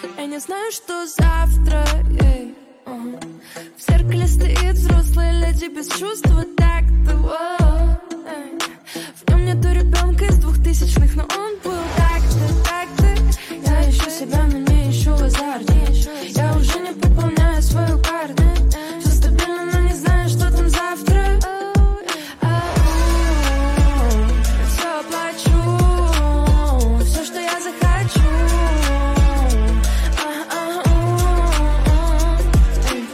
Я не знаю, что завтра. В зеркале стоит взрослая леди без чувства так-то.